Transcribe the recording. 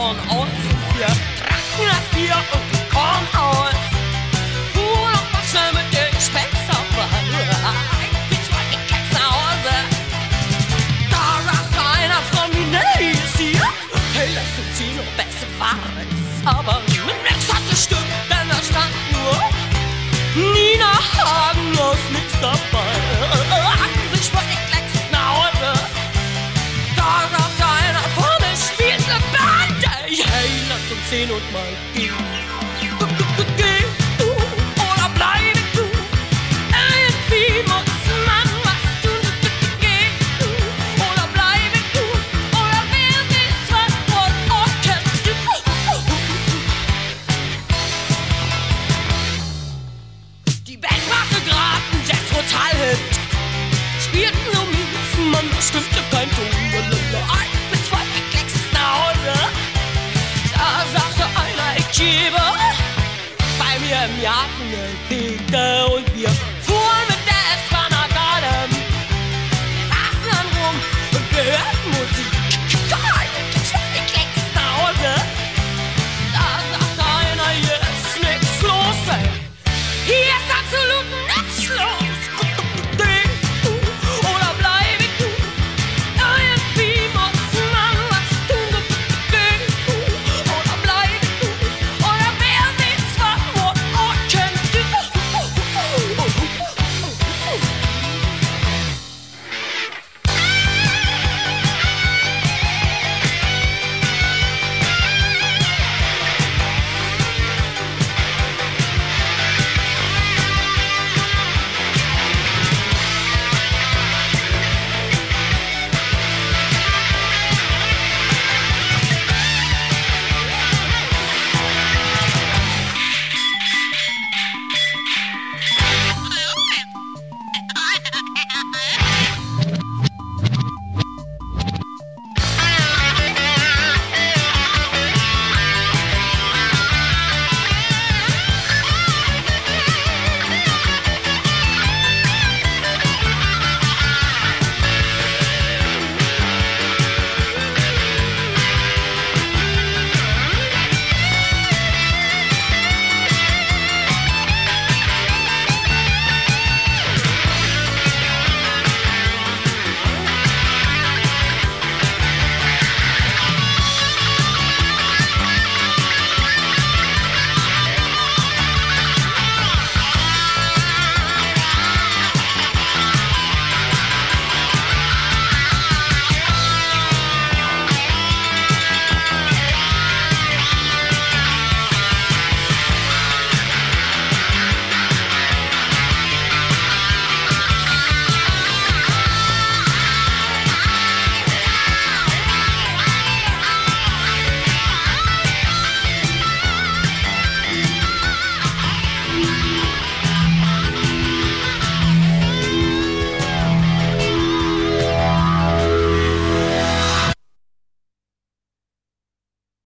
Korn aus. Wir tranken das Bier und die Korn aus. Fuhr noch mal schnell mit den Gespensterbahn. Eigentlich wollte ich gleich nach Hause. Da sagte einer von mir, nee, ist hier. Hey, lass uns ziehen und besser fahren. Aber mit nix hat gestimmt, denn da stand nur Nina Hagen aus nix dabei. Eigentlich wollte ich gleich nach Hause. Da sagte einer von mir, spielt ne Band. Hey, lass uns sehen und mal gehen. Geh du oder bleibe du. Irgendwie muss man was tun. Geh du oder bleibe du. Oder wer will's was von Orten. Die Band machte grad ein Jazz-Total-Hit. Spielten so mies, man, das stimmte kein Ton. Eigentlich wollte ich gleich nach Hause. Da sagte einer, ich gebe bei mir im Garten eine